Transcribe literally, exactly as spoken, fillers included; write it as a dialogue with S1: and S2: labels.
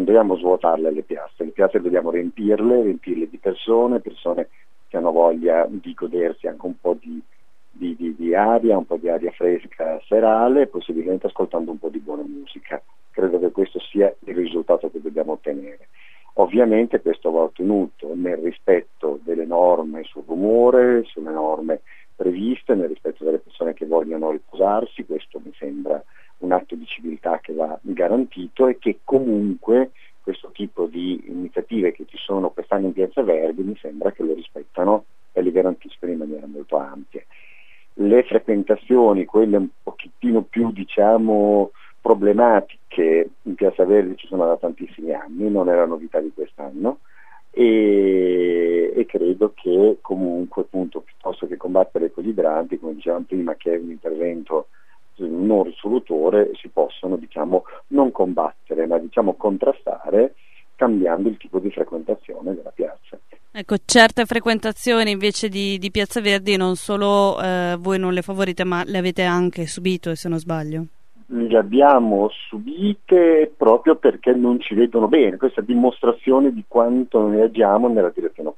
S1: dobbiamo svuotarle le piazze, le piazze dobbiamo riempirle, riempirle di persone, persone che hanno voglia di godersi anche un po' di, di, di, di aria, un po' di aria fresca serale, possibilmente ascoltando un po' di buona musica. Credo che questo sia il risultato che dobbiamo ottenere. Ovviamente questo va ottenuto nel rispetto delle norme sul rumore, sulle norme previste, nel rispetto delle persone che vogliono riposarsi. Questo mi sembra un atto di civiltà che va garantito, e che comunque questo tipo di iniziative che ci sono quest'anno in Piazza Verdi mi sembra che lo rispettano e le garantiscono in maniera molto ampia. Le frequentazioni, quelle un pochettino più diciamo problematiche, in Piazza Verdi ci sono da tantissimi anni, non è la novità di quest'anno, e, e credo che comunque appunto piuttosto che combattere con gli idranti, come dicevamo prima, che è un intervento non risolutore, si possono diciamo non combattere ma diciamo contrastare cambiando il tipo di frequentazione della piazza.
S2: Ecco, certe frequentazioni invece di, di Piazza Verdi non solo eh, voi non le favorite, ma le avete anche subito, se non sbaglio.
S1: Le abbiamo subite proprio perché non ci vedono bene, questa dimostrazione di quanto noi agiamo nella direzione opposta.